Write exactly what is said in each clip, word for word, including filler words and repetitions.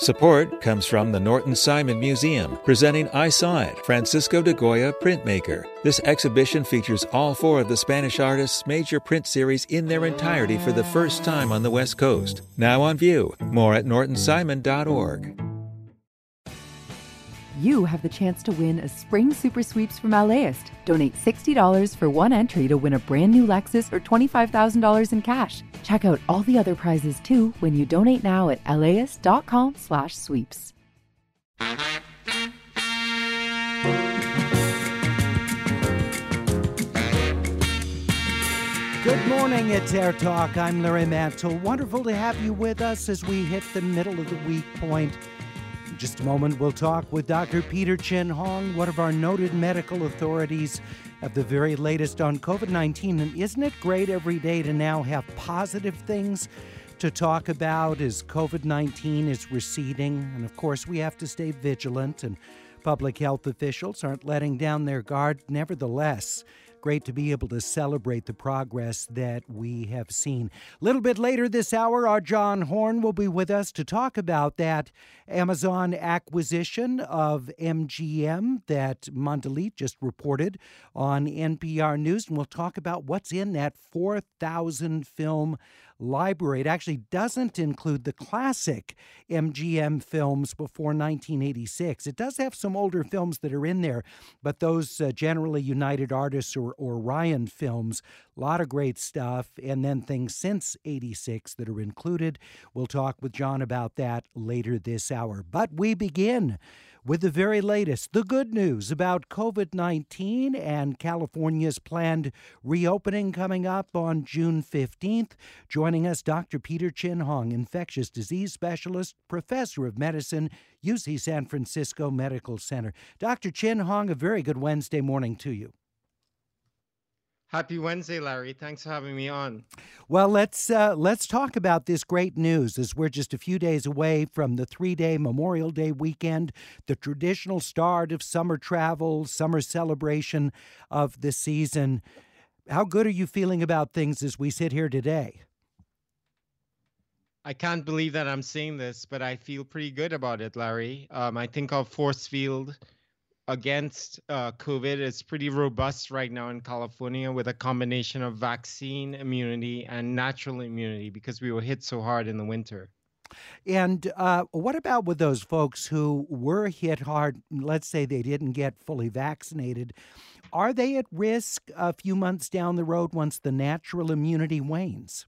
Support comes from the Norton Simon Museum, presenting I Saw It, Francisco de Goya Printmaker. This exhibition features all four of the Spanish artist's major print series in their entirety for the first time on the West Coast. Now on view. More at norton simon dot org. You have the chance to win a Spring Super Sweeps from LAist. Donate sixty dollars for one entry to win a brand new Lexus or twenty-five thousand dollars in cash. Check out all the other prizes too when you donate now at laist.com slash sweeps. Good morning, it's Air Talk. I'm Larry Mantle. Wonderful to have you with us as we hit the middle of the week point. In just a moment, we'll talk with Doctor Peter Chin Hong, one of our noted medical authorities, of the very latest on covid nineteen. And isn't it great every day to now have positive things to talk about as covid nineteen is receding? And of course, we have to stay vigilant, and public health officials aren't letting down their guard. Nevertheless, great to be able to celebrate the progress that we have seen. A little bit later this hour, our John Horn will be with us to talk about that Amazon acquisition of M G M that Mondelez just reported on N P R News. And we'll talk about what's in that four thousand film library. It actually doesn't include the classic M G M films before nineteen eighty-six. It does have some older films that are in there, but those uh, generally United Artists or, or Orion films, a lot of great stuff, and then things since eighty-six that are included. We'll talk with John about that later this hour. But we begin with the very latest, the good news about covid nineteen and California's planned reopening coming up on June fifteenth. Joining us, Doctor Peter Chin Hong, infectious disease specialist, professor of medicine, U C San Francisco Medical Center. Doctor Chin Hong, a very good Wednesday morning to you. Happy Wednesday, Larry. Thanks for having me on. Well, let's uh, let's talk about this great news as we're just a few days away from the three-day Memorial Day weekend, the traditional start of summer travel, summer celebration of the season. How good are you feeling about things as we sit here today? I can't believe that I'm saying this, but I feel pretty good about it, Larry. Um, I think our force field against uh, COVID is pretty robust right now in California with a combination of vaccine immunity and natural immunity because we were hit so hard in the winter. And uh, what about with those folks who were hit hard, let's say they didn't get fully vaccinated? Are they at risk a few months down the road once the natural immunity wanes?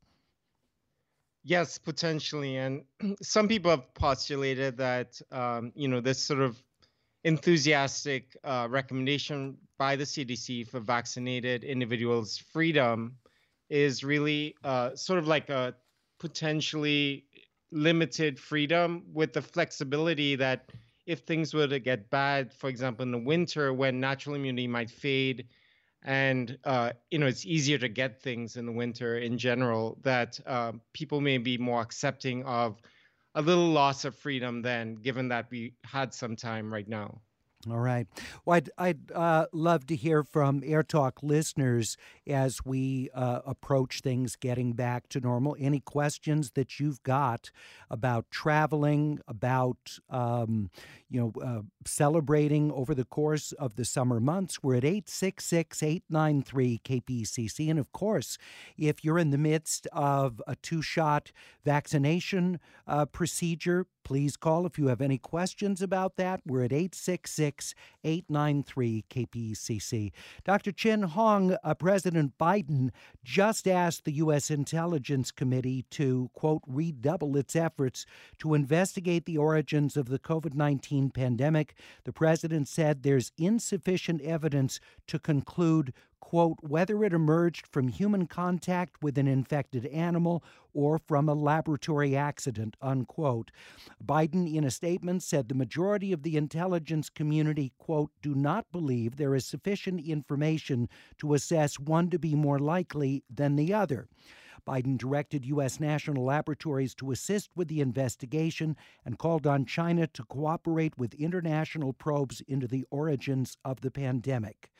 Yes, potentially. And some people have postulated that, um, you know, this sort of enthusiastic uh, recommendation by the C D C for vaccinated individuals' freedom is really uh, sort of like a potentially limited freedom with the flexibility that if things were to get bad, for example, in the winter when natural immunity might fade and, uh, you know, it's easier to get things in the winter in general, that uh, people may be more accepting of a little loss of freedom then, given that we had some time right now. All right. Well, I'd, I'd uh, love to hear from Air Talk listeners as we uh, approach things getting back to normal. Any questions that you've got about traveling, about um, you know uh, celebrating over the course of the summer months? We're at eight six six, eight nine three, K P C C. And of course, if you're in the midst of a two-shot vaccination uh, procedure, please call if you have any questions about that. We're at eight six six, eight nine three, K P C C. Doctor Chin Hong, uh, President Biden just asked the U S Intelligence Committee to, quote, redouble its efforts to investigate the origins of the covid nineteen pandemic. The president said there's insufficient evidence to conclude, quote, whether it emerged from human contact with an infected animal or from a laboratory accident, unquote. Biden, in a statement, said the majority of the intelligence community, quote, do not believe there is sufficient information to assess one to be more likely than the other. Biden directed U S national laboratories to assist with the investigation and called on China to cooperate with international probes into the origins of the pandemic. The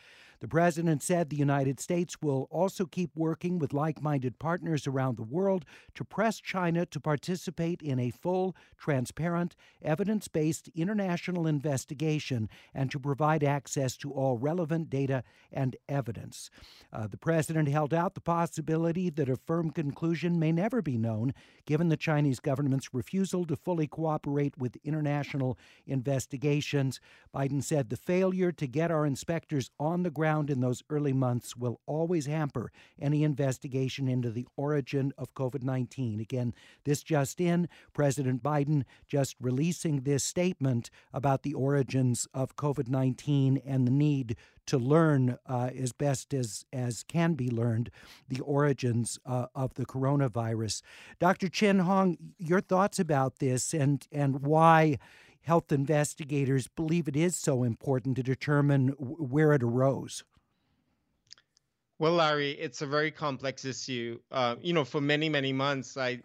The president said the United States will also keep working with like-minded partners around the world to press China to participate in a full, transparent, evidence-based international investigation and to provide access to all relevant data and evidence. Uh, the president held out the possibility that a firm conclusion may never be known, given the Chinese government's refusal to fully cooperate with international investigations. Biden said the failure to get our inspectors on the ground in those early months will always hamper any investigation into the origin of COVID nineteen. Again, this just in, President Biden just releasing this statement about the origins of COVID nineteen and the need to learn uh, as best as, as can be learned the origins uh, of the coronavirus. Doctor Chin Hong, your thoughts about this and, and why health investigators believe it is so important to determine w- where it arose? Well, Larry, it's a very complex issue. Uh, you know, for many, many months, I,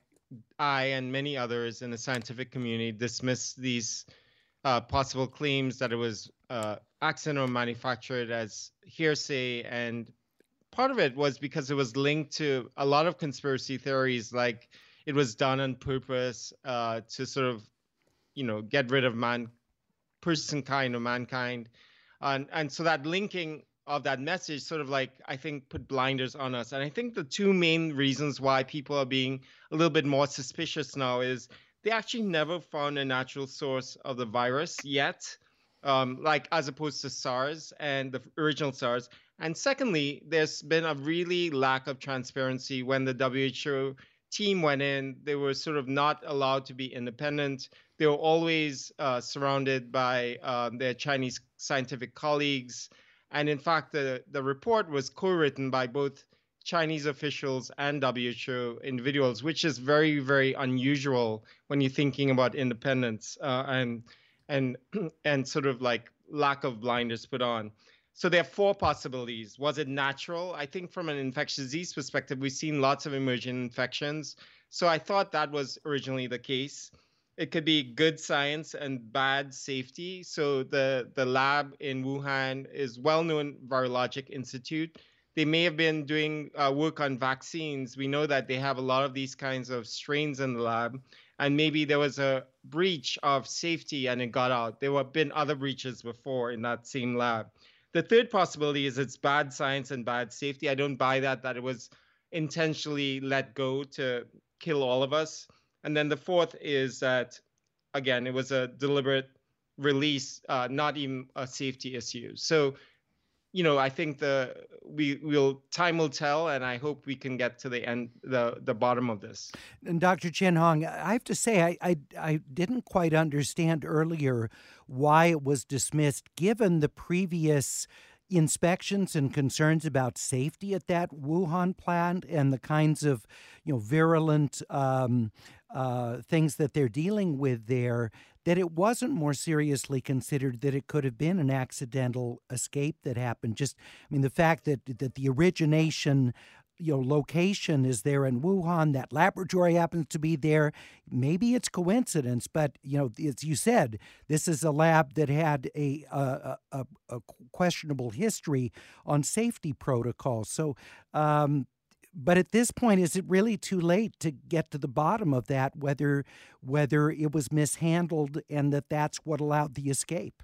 I and many others in the scientific community dismissed these uh, possible claims that it was uh, accidental or manufactured as hearsay. And part of it was because it was linked to a lot of conspiracy theories, like it was done on purpose uh, to sort of, you know, get rid of man, person kind or mankind. And, and so that linking of that message sort of like, I think, put blinders on us. And I think the two main reasons why people are being a little bit more suspicious now is they actually never found a natural source of the virus yet, um, like as opposed to SARS and the original SARS. And secondly, there's been a really lack of transparency. When the W H O team went in, they were sort of not allowed to be independent. They were always uh, surrounded by uh, their Chinese scientific colleagues. And in fact, the, the report was co-written by both Chinese officials and W H O individuals, which is very, very unusual when you're thinking about independence uh, and and and sort of like lack of blinders put on. So there are four possibilities. Was it natural? I think from an infectious disease perspective, we've seen lots of emergent infections. So I thought that was originally the case. It could be good science and bad safety. So the, the lab in Wuhan is well-known virologic institute. They may have been doing uh, work on vaccines. We know that they have a lot of these kinds of strains in the lab. And maybe there was a breach of safety and it got out. There have been other breaches before in that same lab. The third possibility is it's bad science and bad safety. I don't buy that, that it was intentionally let go to kill all of us. And then the fourth is that, again, it was a deliberate release, uh, not even a safety issue. So, you know, I think the we will time will tell, and I hope we can get to the end, the the bottom of this. And Doctor Chin Hong, I have to say, I, I I didn't quite understand earlier why it was dismissed, given the previous inspections and concerns about safety at that Wuhan plant and the kinds of, you know, virulent um, uh, things that they're dealing with there, that it wasn't more seriously considered that it could have been an accidental escape that happened. Just, I mean, the fact that that the origination, you know, location is there in Wuhan, that laboratory happens to be there. Maybe it's coincidence, but, you know, as you said, this is a lab that had a, a, a, a questionable history on safety protocols. So, um, but at this point, is it really too late to get to the bottom of that, whether whether it was mishandled and that that's what allowed the escape?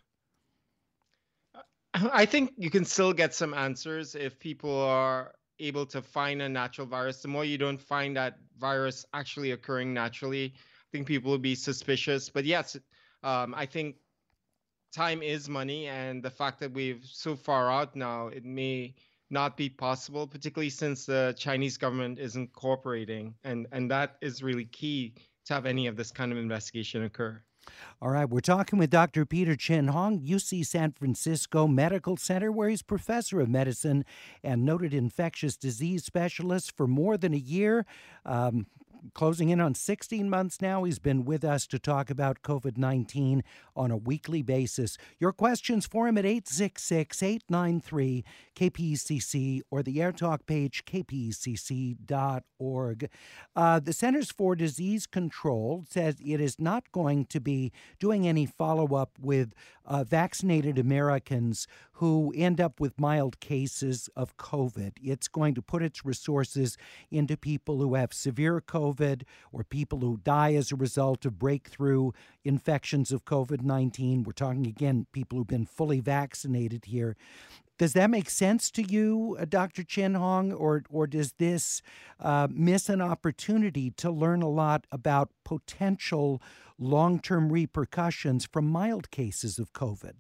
I think you can still get some answers if people are able to find a natural virus. The more you don't find that virus actually occurring naturally, I think people will be suspicious. But yes, um, I think time is money, and the fact that we've so far out now, it may not be possible, particularly since the Chinese government isn't cooperating. And, and that is really key to have any of this kind of investigation occur. All right, we're talking with Doctor Peter Chin Hong, U C San Francisco Medical Center, where he's professor of medicine and noted infectious disease specialist for more than a year. Um, closing in on sixteen months now. He's been with us to talk about COVID nineteen on a weekly basis. Your questions for him at eight six six, eight nine three, K P C C or the AirTalk page, k p c c dot org. Uh, the Centers for Disease Control says it is not going to be doing any follow-up with uh, vaccinated Americans who end up with mild cases of COVID. It's going to put its resources into people who have severe COVID or people who die as a result of breakthrough infections of COVID nineteen. We're talking, again, people who've been fully vaccinated here. Does that make sense to you, uh, Doctor Chin Hong, or, or does this uh, miss an opportunity to learn a lot about potential long-term repercussions from mild cases of COVID?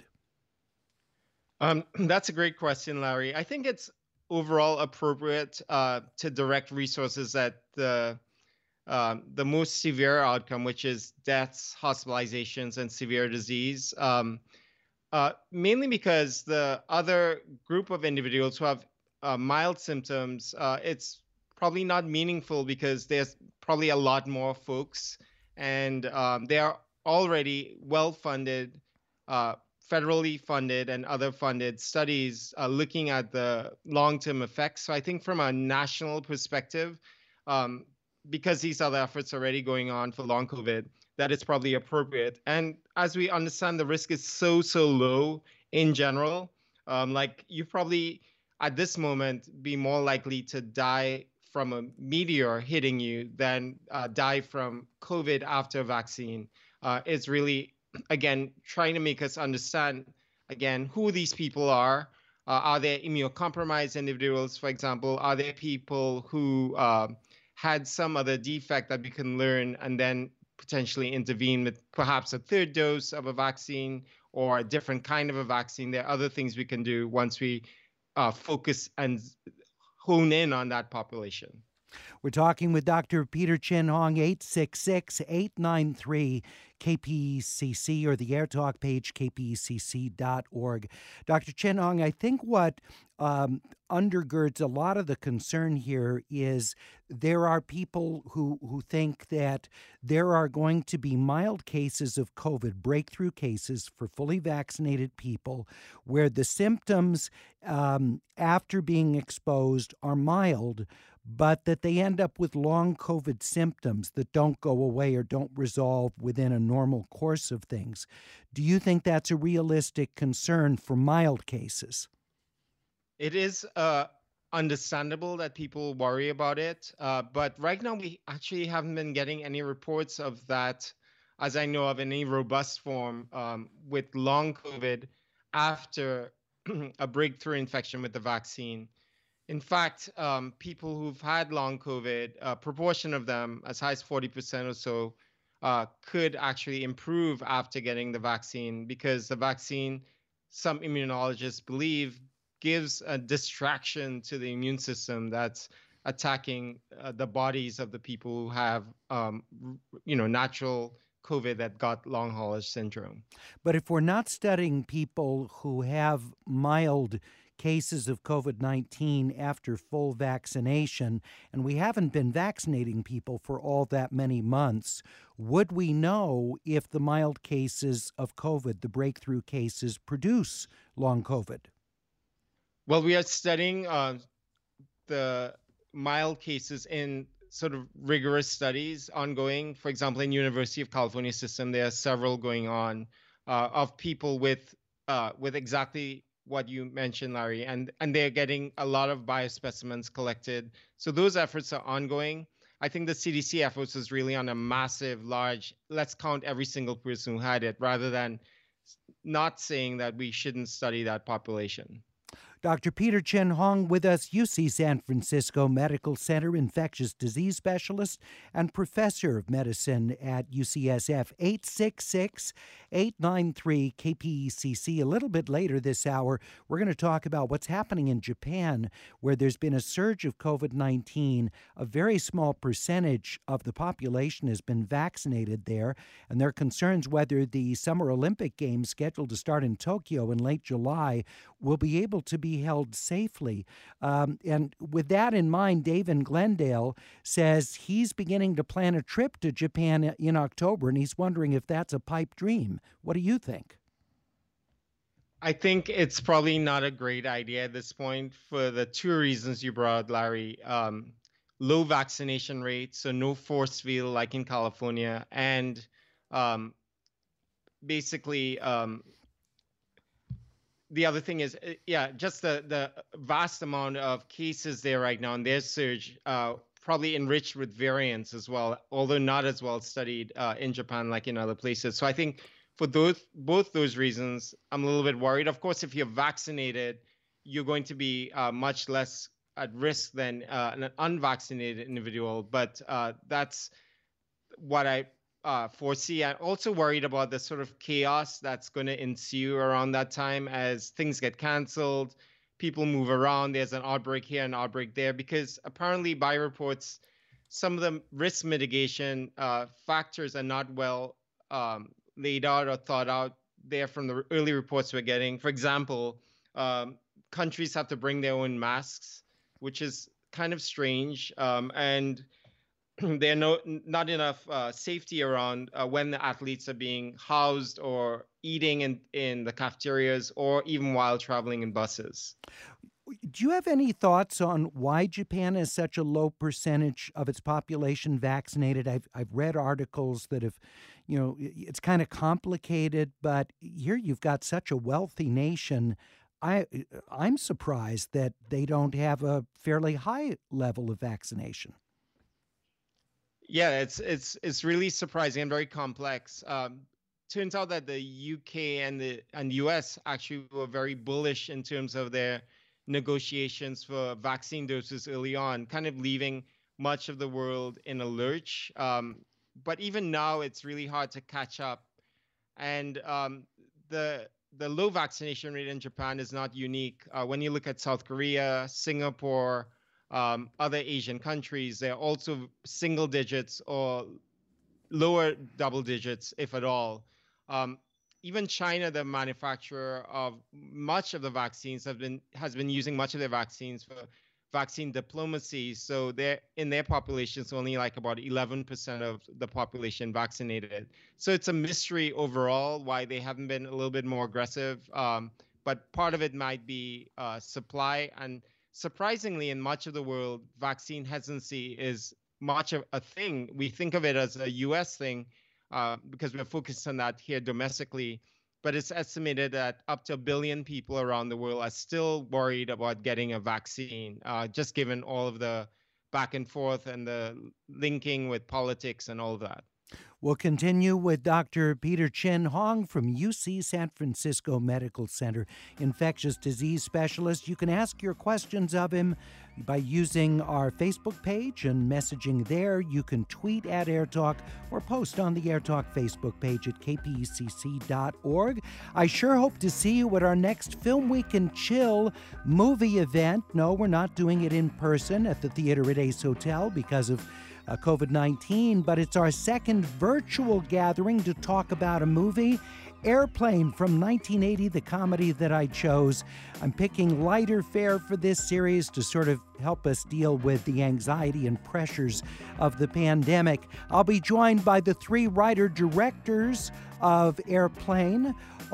Um, that's a great question, Larry. I think it's overall appropriate uh, to direct resources at the um, the most severe outcome, which is deaths, hospitalizations, and severe disease. Um, uh, mainly because the other group of individuals who have uh, mild symptoms, uh, it's probably not meaningful because there's probably a lot more folks, and um, they are already well-funded, uh, federally funded and other funded studies uh, looking at the long-term effects. So I think from a national perspective, um, because these other efforts are already going on for long COVID, that it's probably appropriate. And as we understand, the risk is so, so low in general. Um, like you probably at this moment be more likely to die from a meteor hitting you than uh, die from COVID after a vaccine. Uh, it's really, again, trying to make us understand, again, who these people are. Uh, are there immunocompromised individuals, for example? Are there people who uh, had some other defect that we can learn and then potentially intervene with perhaps a third dose of a vaccine or a different kind of a vaccine? There are other things we can do once we uh, focus and hone in on that population. We're talking with Doctor Peter Chin Hong, eight six six, eight nine three, K P C C or the AirTalk page, k p c c dot org. Doctor Chin Hong, I think what um, undergirds a lot of the concern here is there are people who, who think that there are going to be mild cases of COVID, breakthrough cases for fully vaccinated people, where the symptoms um, after being exposed are mild, but that they end up with long COVID symptoms that don't go away or don't resolve within a normal course of things. Do you think that's a realistic concern for mild cases? It is uh, understandable that people worry about it, uh, but right now we actually haven't been getting any reports of that, as I know of, in any robust form um, with long COVID after a breakthrough infection with the vaccine. In fact, um, people who've had long COVID, a proportion of them, as high as forty percent or so, uh, could actually improve after getting the vaccine because the vaccine, some immunologists believe, gives a distraction to the immune system that's attacking uh, the bodies of the people who have, um, you know, natural COVID that got long haulers syndrome. But if we're not studying people who have mild cases of COVID nineteen after full vaccination, and we haven't been vaccinating people for all that many months, would we know if the mild cases of COVID, the breakthrough cases, produce long COVID? Well, we are studying uh, the mild cases in sort of rigorous studies ongoing. For example, in University of California system, there are several going on uh, of people with uh, with exactly what you mentioned, Larry, and and they're getting a lot of biospecimens collected. So those efforts are ongoing. I think the C D C efforts is really on a massive, large, let's count every single person who had it, rather than not saying that we shouldn't study that population. Doctor Peter Chin Hong with us, U C San Francisco Medical Center infectious disease specialist and professor of medicine at U C S F. Eight six six, eight nine three, K P C C. A little bit later this hour, we're going to talk about what's happening in Japan, where there's been a surge of COVID nineteen. A very small percentage of the population has been vaccinated there, and there are concerns whether the Summer Olympic Games scheduled to start in Tokyo in late July will be able to be be held safely. Um, and with that in mind, Dave in Glendale says he's beginning to plan a trip to Japan in October, and he's wondering if that's a pipe dream. What do you think? I think it's probably not a great idea at this point for the two reasons you brought, Larry. Um, low vaccination rates, so no force field like in California, and um, basically um, the other thing is, yeah, just the, the vast amount of cases there right now, and their surge uh, probably enriched with variants as well, although not as well studied uh, in Japan like in other places. So I think for those both those reasons, I'm a little bit worried. Of course, if you're vaccinated, you're going to be uh, much less at risk than uh, an unvaccinated individual. But uh, that's what I uh, foresee. I'm also worried about the sort of chaos that's going to ensue around that time as things get canceled, people move around. There's an outbreak here, an outbreak there, because apparently by reports, some of the risk mitigation uh, factors are not well um, laid out or thought out there from the early reports we're getting. For example, um, countries have to bring their own masks, which is kind of strange. Um, and there are no, not enough uh, safety around uh, when the athletes are being housed or eating in, in the cafeterias or even while traveling in buses. Do you have any thoughts on why Japan has such a low percentage of its population vaccinated? I've I've read articles that have, you know, it's kind of complicated, but here you've got such a wealthy nation. I I'm surprised that they don't have a fairly high level of vaccination. Yeah, it's it's it's really surprising and very complex. Um, turns out that the U K and the and U S actually were very bullish in terms of their negotiations for vaccine doses early on, kind of leaving much of the world in a lurch. Um, but even now, it's really hard to catch up. And um, the the low vaccination rate in Japan is not unique. Uh, when you look at South Korea, Singapore, um, other Asian countries, they're also single digits or lower double digits, if at all. Um, Even China, the manufacturer of much of the vaccines, have been has been using much of their vaccines for vaccine diplomacy. So they're in their populations only like about eleven percent of the population vaccinated. So it's a mystery overall why they haven't been a little bit more aggressive. Um, but part of it might be uh, supply. And surprisingly, in much of the world, vaccine hesitancy is much of a thing. We think of it as a U S thing. Uh, because we're focused on that here domestically, but it's estimated that up to a billion people around the world are still worried about getting a vaccine, uh, just given all of the back and forth and the linking with politics and all of that. We'll continue with Doctor Peter Chin Hong from U C San Francisco Medical Center, infectious disease specialist. You can ask your questions of him by using our Facebook page and messaging there. You can tweet at AirTalk or post on the AirTalk Facebook page at k p e c c dot org. I sure hope to see you at our next Film Week and Chill movie event. No, we're not doing it in person at the theater at Ace Hotel because of Uh, COVID nineteen, but it's our second virtual gathering to talk about a movie, Airplane from nineteen eighty, the comedy that I chose. I'm picking lighter fare for this series to sort of help us deal with the anxiety and pressures of the pandemic. I'll be joined by the three writer-directors of Airplane.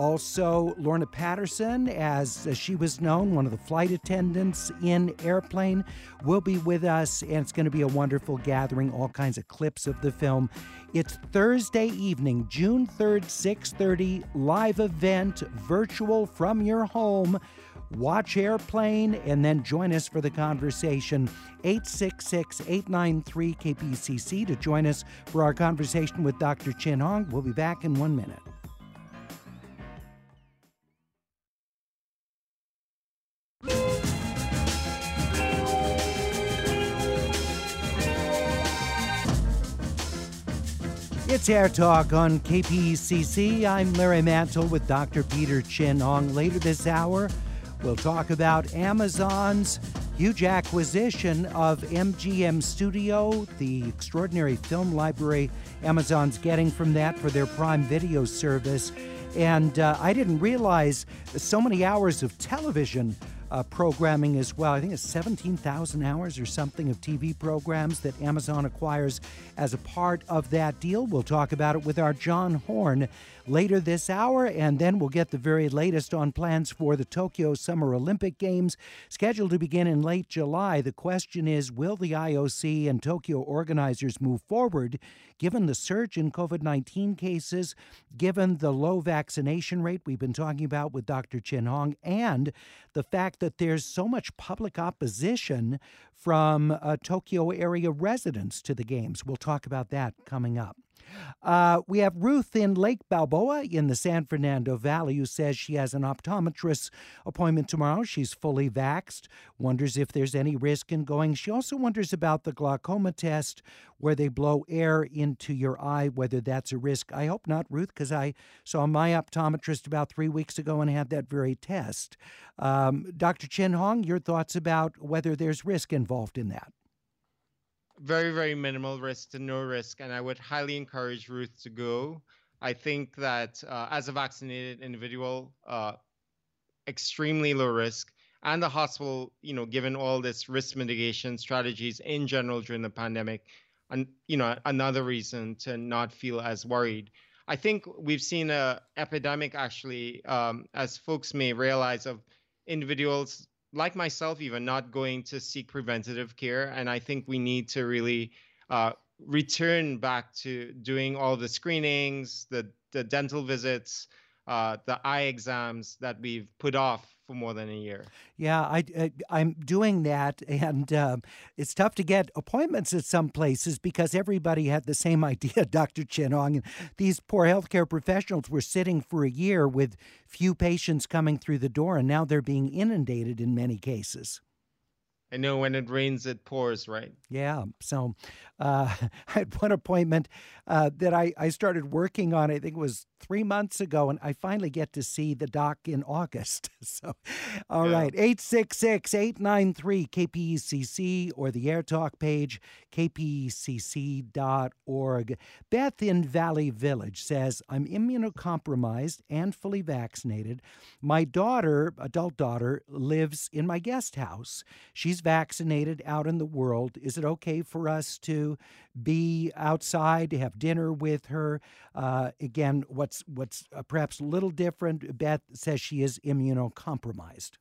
Also, Lorna Patterson, as she was known, one of the flight attendants in Airplane, will be with us, and it's going to be a wonderful gathering, all kinds of clips of the film. It's Thursday evening, June third, six thirty, live event, virtual from your home. Watch Airplane and then join us for the conversation. eight six six, eight nine three, K P C C to join us for our conversation with Doctor Chin Hong. We'll be back in one minute. It's Air Talk on K P E C C. I'm Larry Mantle with Doctor Peter Chin Hong. Later this hour, we'll talk about Amazon's huge acquisition of M G M Studio, the extraordinary film library Amazon's getting from that for their Prime Video service. And uh, I didn't realize so many hours of television uh, programming as well. I think it's seventeen thousand hours or something of T V programs that Amazon acquires as a part of that deal. We'll talk about it with our John Horn later this hour, and then we'll get the very latest on plans for the Tokyo Summer Olympic Games, scheduled to begin in late July. The question is, will the I O C and Tokyo organizers move forward given the surge in COVID nineteen cases, given the low vaccination rate we've been talking about with Doctor Chin Hong, and the fact that there's so much public opposition from uh, Tokyo area residents to the Games? We'll talk about that coming up. Uh, we have Ruth in Lake Balboa in the San Fernando Valley who says she has an optometrist appointment tomorrow. She's fully vaxxed, wonders if there's any risk in going. She also wonders about the glaucoma test where they blow air into your eye, whether that's a risk. I hope not, Ruth, because I saw my optometrist about three weeks ago and had that very test. Um, Doctor Chin Hong, your thoughts about whether there's risk involved in that? Very, very minimal risk to no risk. And I would highly encourage Ruth to go. I think that uh, as a vaccinated individual, uh, extremely low risk. And the hospital, you know, given all this risk mitigation strategies in general during the pandemic, and, you know, another reason to not feel as worried. I think we've seen a epidemic actually, um, as folks may realize, of individuals like myself even not going to seek preventative care. And I think we need to really uh, return back to doing all the screenings, the, the dental visits, uh, the eye exams that we've put off for more than a year. Yeah, I, I, I'm doing that, and uh, it's tough to get appointments at some places because everybody had the same idea, Doctor Chin Hong. And these poor healthcare professionals were sitting for a year with few patients coming through the door, and now they're being inundated in many cases. I know when it rains, it pours, right? Yeah. So uh, I had one appointment uh, that I, I started working on, I think it was three months ago, and I finally get to see the doc in August. So, all yeah. right, eight six six, eight nine three, K P E C C or the AirTalk page, K P E C C dot org. Beth in Valley Village says, I'm immunocompromised and fully vaccinated. My daughter, adult daughter, lives in my guest house. She's vaccinated out in the world. Is it okay for us to be outside, to have dinner with her? Uh, again, what's what's uh, perhaps a little different, Beth says she is immunocompromised.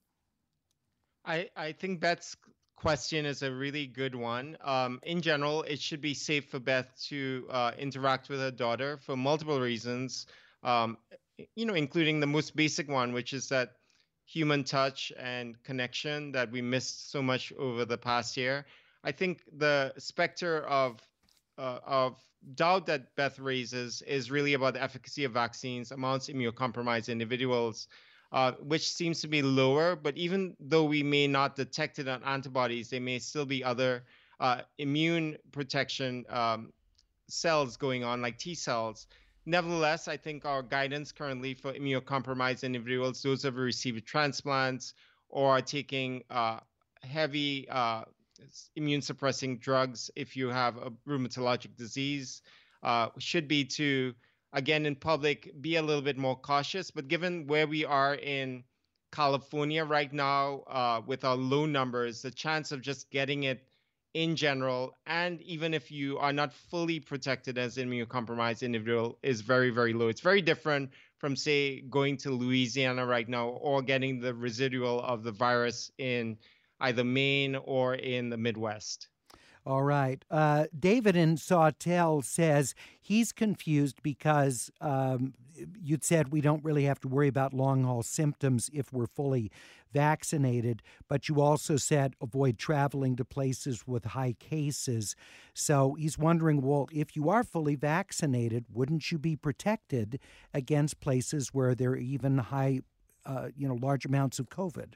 I, I think Beth's question is a really good one. Um, in general, it should be safe for Beth to uh, interact with her daughter for multiple reasons, um, you know, including the most basic one, which is that human touch and connection that we missed so much over the past year. I think the specter of uh, of doubt that Beth raises is really about the efficacy of vaccines amongst immunocompromised individuals, uh, which seems to be lower. But even though we may not detect it on antibodies, there may still be other uh, immune protection um, cells going on, like T cells. Nevertheless, I think our guidance currently for immunocompromised individuals, those who have received transplants or are taking uh, heavy uh, immune suppressing drugs if you have a rheumatologic disease, uh, should be to, again, in public, be a little bit more cautious. But given where we are in California right now uh, with our low numbers, the chance of just getting it in general, and even if you are not fully protected as an immunocompromised individual, is very, very low. It's very different from, say, going to Louisiana right now or getting the residual of the virus in either Maine or in the Midwest. All right. Uh, David in Sawtell says he's confused because um, you'd said we don't really have to worry about long-haul symptoms if we're fully vaccinated, but you also said avoid traveling to places with high cases. So he's wondering, well, if you are fully vaccinated, wouldn't you be protected against places where there are even high, uh, you know, large amounts of COVID?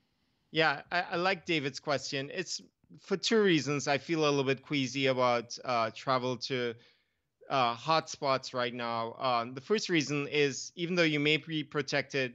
Yeah, I, I like David's question. It's for two reasons. I feel a little bit queasy about uh, travel to uh, hotspots right now. Um, the first reason is even though you may be protected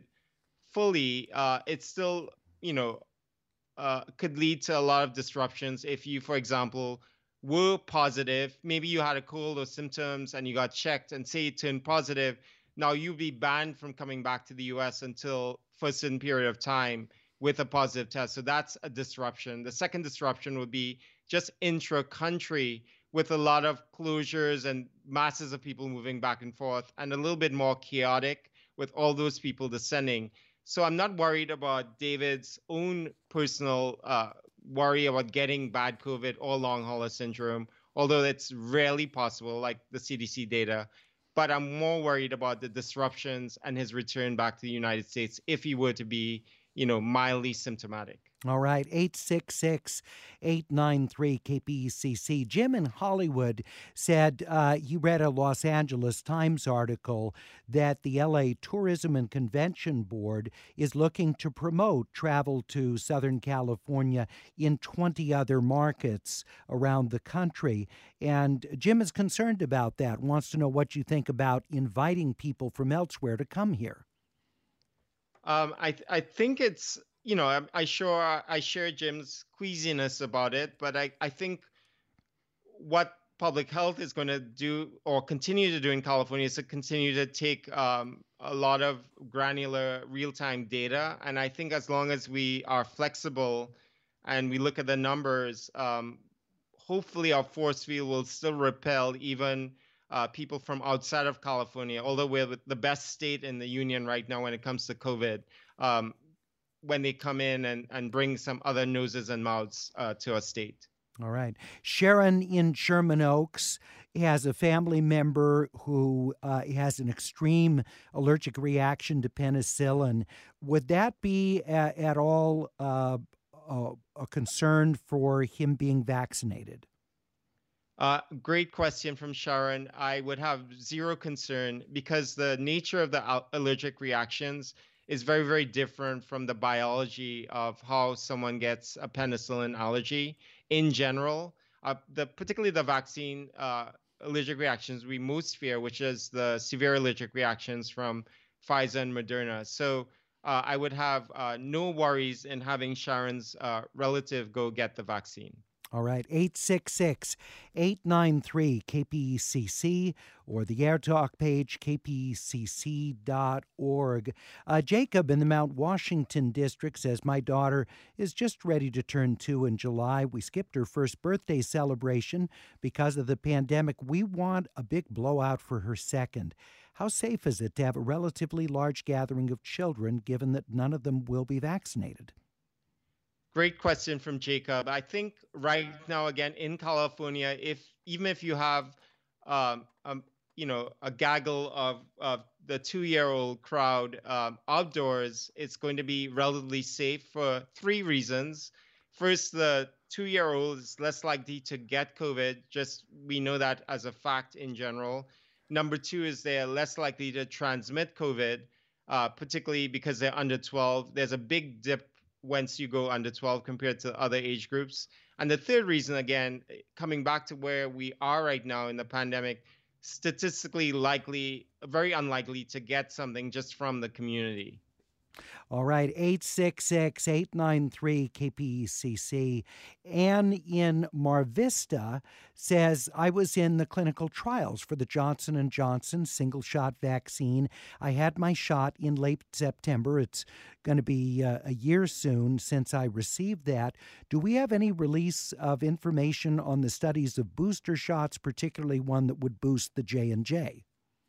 fully, uh, it still, you know, uh, could lead to a lot of disruptions. If you, for example, were positive, maybe you had a cold or symptoms and you got checked and say it turned positive, now you'll be banned from coming back to the U S until for a certain period of time. with a positive test. So that's a disruption. The second disruption would be just intra-country with a lot of closures and masses of people moving back and forth, and a little bit more chaotic with all those people descending. So I'm not worried about David's own personal uh, worry about getting bad COVID or long hauler syndrome, although it's rarely possible, like the C D C data. But I'm more worried about the disruptions and his return back to the United States if he were to be, you know, mildly symptomatic. All right, eight six six, eight nine three, K P E C C. Jim in Hollywood said uh, he read a Los Angeles Times article that the L A Tourism and Convention Board is looking to promote travel to Southern California in twenty other markets around the country. And Jim is concerned about that, wants to know what you think about inviting people from elsewhere to come here. Um, I th- I think it's, you know, I, I sure I share Jim's queasiness about it, but I, I think what public health is going to do or continue to do in California is to continue to take um, a lot of granular real-time data. And I think as long as we are flexible and we look at the numbers, um, hopefully our force field will still repel even Uh, people from outside of California, although we're the best state in the union right now when it comes to COVID, um, when they come in and, and bring some other noses and mouths uh, to our state. All right. Sharon in Sherman Oaks has a family member who uh, has an extreme allergic reaction to penicillin. Would that be a, at all uh, a, a concern for him being vaccinated? Uh, great question from Sharon. I would have zero concern because the nature of the allergic reactions is very, very different from the biology of how someone gets a penicillin allergy in general. Uh, the particularly the vaccine uh, allergic reactions we most fear, which is the severe allergic reactions from Pfizer and Moderna. So uh, I would have uh, no worries in having Sharon's uh, relative go get the vaccine. All right, eight six six, eight nine three, K P E C C or the AirTalk page, k p e c c dot org. Uh, Jacob in the Mount Washington district says, my daughter is just ready to turn two in July. We skipped her first birthday celebration because of the pandemic. We want a big blowout for her second. How safe is it to have a relatively large gathering of children given that none of them will be vaccinated? Great question from Jacob. I think right now, again, in California, if even if you have, um, um, you know, a gaggle of, of the two-year-old crowd um, outdoors, it's going to be relatively safe for three reasons. First, the two-year-old is less likely to get COVID. Just we know that as a fact in general. Number two is they're less likely to transmit COVID, uh, particularly because they're under twelve. There's a big dip once you go under twelve compared to other age groups. And the third reason, again, coming back to where we are right now in the pandemic, statistically likely, very unlikely to get something just from the community. All right, eight six six, eight nine three, K P E C C. Anne in Mar Vista says, I was in the clinical trials for the Johnson and Johnson single-shot vaccine. I had my shot in late September. It's going to be uh, a year soon since I received that. Do we have any release of information on the studies of booster shots, particularly one that would boost the J and J?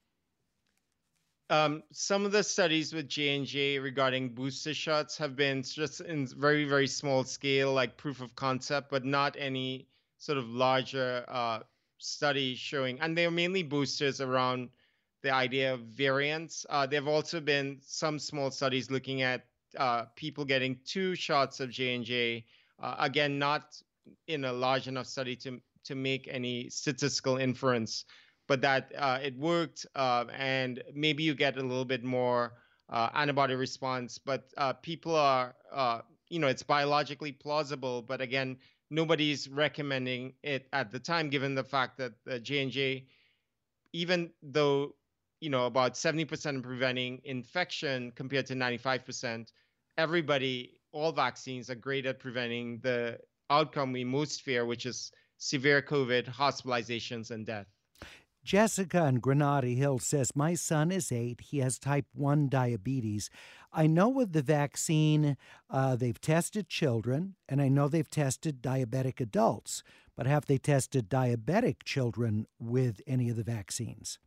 Um, some of the studies with J and J regarding booster shots have been just in very, very small scale, like proof of concept, but not any sort of larger uh, study showing. And they're mainly boosters around the idea of variants. Uh, there have also been some small studies looking at uh, people getting two shots of J and J. Uh, again, not in a large enough study to to make any statistical inference, but that uh, it worked, uh, and maybe you get a little bit more uh, antibody response. But uh, people are, uh, you know, it's biologically plausible. But again, nobody's recommending it at the time, given the fact that the J and J, even though, you know, about seventy percent of preventing infection compared to ninety-five percent, everybody, all vaccines are great at preventing the outcome we most fear, which is severe COVID, hospitalizations, and death. Jessica in Granada Hills says, my son is eight. He has type one diabetes. I know with the vaccine, uh, they've tested children, and I know they've tested diabetic adults. But have they tested diabetic children with any of the vaccines?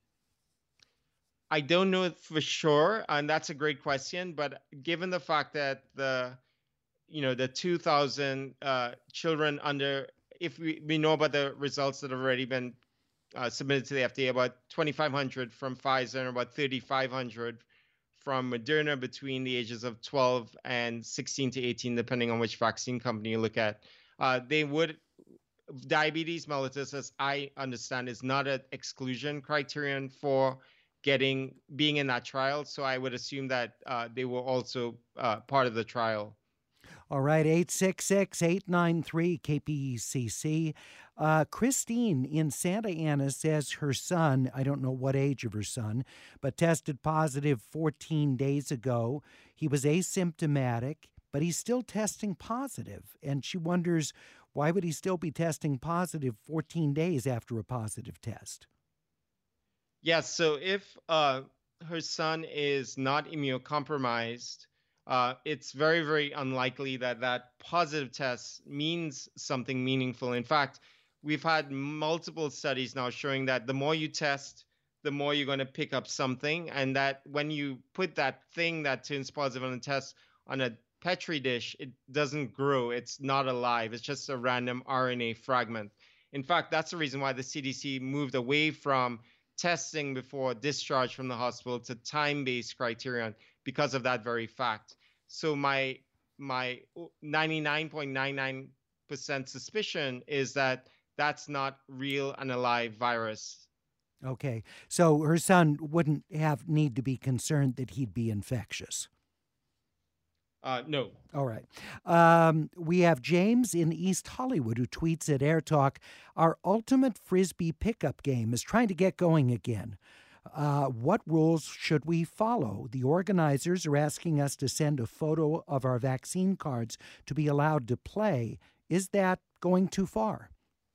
I don't know for sure, and that's a great question. But given the fact that the, you know, the two thousand uh, children under, if we, we know about the results that have already been uh, submitted to the F D A, about twenty-five hundred from Pfizer and about thirty-five hundred from Moderna between the ages of twelve and sixteen to eighteen, depending on which vaccine company you look at. Uh, they would, diabetes mellitus, as I understand, is not an exclusion criterion for getting being in that trial. So I would assume that uh, they were also uh, part of the trial. All right, eight six six, eight nine three, K P E C C. Uh, Christine in Santa Ana says her son, I don't know what age of her son, but tested positive fourteen days ago. He was asymptomatic, but he's still testing positive. And she wonders, why would he still be testing positive fourteen days after a positive test? Yes, so if uh, her son is not immunocompromised, uh, it's very, very unlikely that that positive test means something meaningful. In fact, we've had multiple studies now showing that the more you test, the more you're going to pick up something, and that when you put that thing that turns positive on a test on a Petri dish, it doesn't grow. It's not alive. It's just a random R N A fragment. In fact, that's the reason why the C D C moved away from testing before discharge from the hospital to time-based criterion because of that very fact. So my my ninety-nine point nine nine percent suspicion is that that's not real and alive virus. Okay, so her son wouldn't have need to be concerned that he'd be infectious. Uh, no. All right. Um, we have James in East Hollywood who tweets at Air Talk, our ultimate Frisbee pickup game is trying to get going again. Uh, what rules should we follow? The organizers are asking us to send a photo of our vaccine cards to be allowed to play. Is that going too far?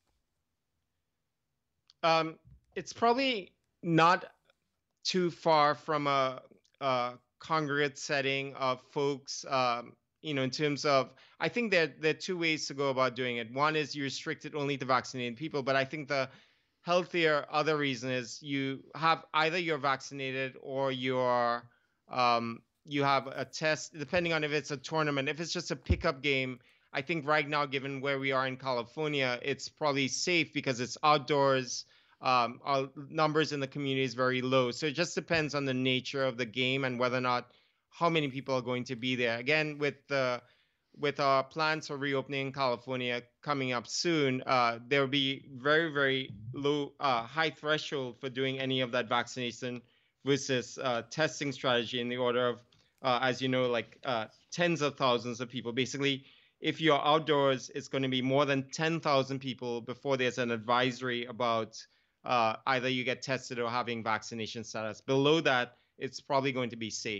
Um, it's probably not too far from a, a congregate setting of folks, um, you know, in terms of, I think there, there are two ways to go about doing it. One is you restrict it only to vaccinated people, but I think the healthier other reason is you have either you're vaccinated or you're, um, you have a test, depending on if it's a tournament. If it's just a pickup game, I think right now, given where we are in California, it's probably safe because it's outdoors. Um, our numbers in the community is very low. So it just depends on the nature of the game and whether or not how many people are going to be there. Again, with the with our plans for reopening in California coming up soon, uh, there will be very, very low, uh, high threshold for doing any of that vaccination versus uh, testing strategy in the order of, uh, as you know, like uh, tens of thousands of people. Basically, if you're outdoors, it's going to be more than ten thousand people before there's an advisory about uh, either you get tested or having vaccination status. Below that, it's probably going to be safe.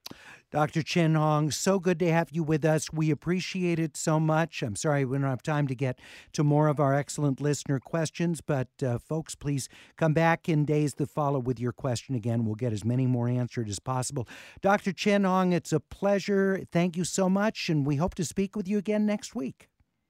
Doctor Chin Hong, so good to have you with us. We appreciate it so much. I'm sorry we don't have time to get to more of our excellent listener questions, but uh, folks, please come back in days that follow with your question again. We'll get as many more answered as possible. Doctor Chin Hong, it's a pleasure. Thank you so much, and we hope to speak with you again next week.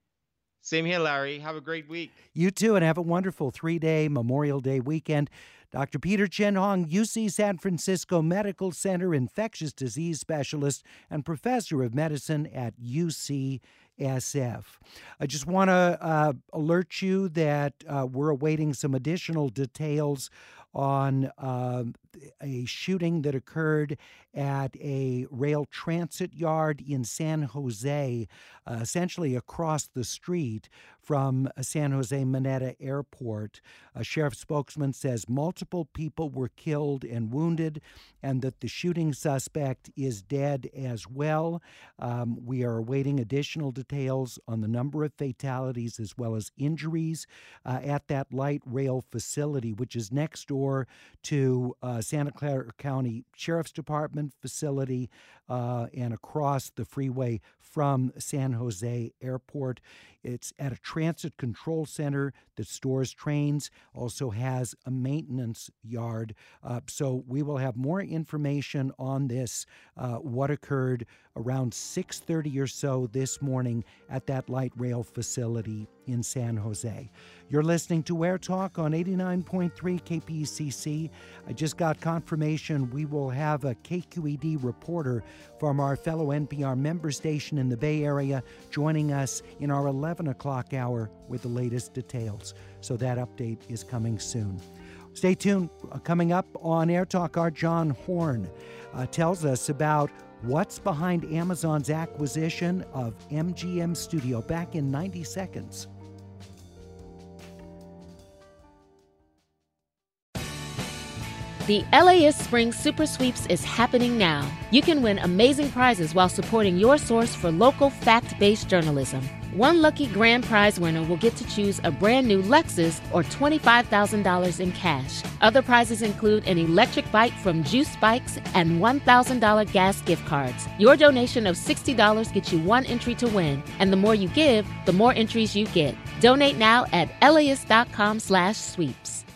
Same here, Larry. Have a great week. You too, and have a wonderful three-day Memorial Day weekend. Doctor Peter Chin Hong, U C San Francisco Medical Center infectious disease specialist and professor of medicine at U C S F. I just want to uh, alert you that uh, we're awaiting some additional details on uh, a shooting that occurred at a rail transit yard in San Jose, uh, essentially across the street from San Jose Mineta Airport. A sheriff spokesman says multiple people were killed and wounded and that the shooting suspect is dead as well. Um, we are awaiting additional details on the number of fatalities as well as injuries uh, at that light rail facility, which is next door to uh, Santa Clara County Sheriff's Department facility uh, and across the freeway from San Jose Airport. It's at a transit control center that stores trains, also has a maintenance yard. Uh, so we will have more information on this, uh, what occurred around six thirty or so this morning at that light rail facility in San Jose. You're listening to Air Talk on eighty-nine point three K P C C. I just got confirmation we will have a K Q E D reporter from our fellow N P R member station in the Bay Area joining us in our eleven o'clock hour with the latest details. So that update is coming soon. Stay tuned. Coming up on Air Talk, our John Horn uh, tells us about what's behind Amazon's acquisition of M G M Studio. Back in ninety seconds. The L A S Spring Super Sweeps is happening now. You can win amazing prizes while supporting your source for local fact-based journalism. One lucky grand prize winner will get to choose a brand new Lexus or twenty-five thousand dollars in cash. Other prizes include an electric bike from Juice Bikes and one thousand dollars gas gift cards. Your donation of sixty dollars gets you one entry to win, and the more you give, the more entries you get. Donate now at L A S dot com slash sweeps.